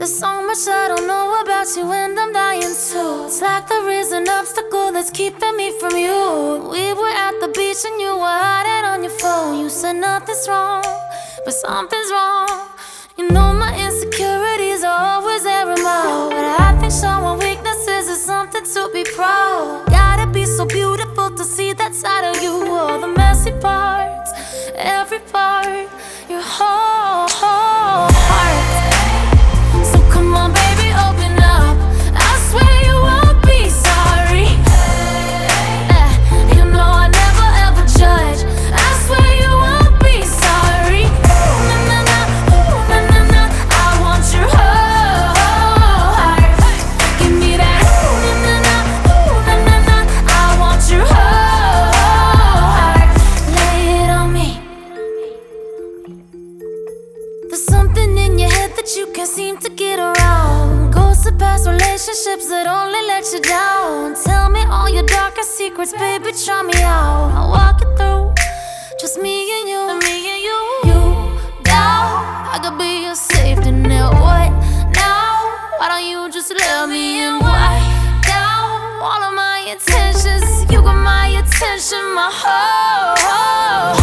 There's so much I don't know about you, and I'm dying too. It's like there is an obstacle that's keeping me from you. We were at the beach and you were hiding on your phone. You said nothing's wrong, but something's wrong. You know my insecurities are always there in my own, but I think showing weaknesses is something to be proud. Gotta be so beautiful to see that side of you. All the messy parts, every part, your whole heart. So come on baby, open up. I swear you won't be sorry. You know I never ever judge. I swear you won't be sorry. Ooh, na na na, ooh, na na na. I want your whole heart. Give me that. Ooh, na na na, ooh, na na na. I want your whole heart. Lay it on me. There's something in your head that you can't seem to get around. Ghosts of past relationships that only let you down. Tell me all your darkest secrets, baby, try me out. I'll walk it through, just me and you, me and you. You down, I could be your safety net. What now? Why don't you just let me in? Why down? All of my intentions, you got my attention, my whole